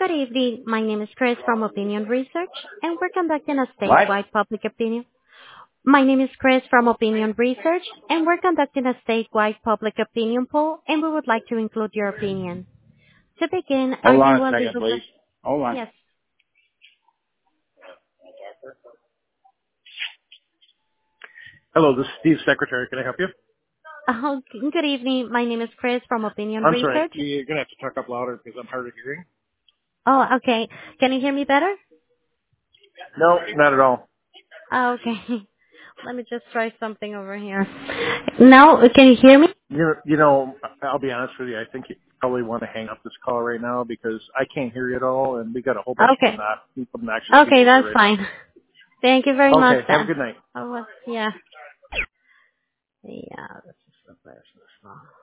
Good evening. My name is Chris from Opinion Research, and we're conducting a What? statewide public opinion. My name is Chris from Opinion Research, and we're conducting a statewide public opinion poll, and we would like to include your opinion. To begin, are Hold on you a a second, legal... please. Hold on. Yes. Hello, this is Steve, Secretary. Can I help you? Good evening. My name is Chris from Opinion I'm sorry. Research. You're going to have to talk up louder because I'm hard of hearing. Oh, okay. Can you hear me better? No, not at all. Okay. Let me just try something over here. Now, can you hear me? I'll be honest with you. I think you probably want to hang up this call right now because I can't hear you at all, and we got a whole bunch of Okay. obnoxious Okay, people here that's right fine. Thank you very now. much, Okay, have a then. good night. Yeah. Yeah, this is the person.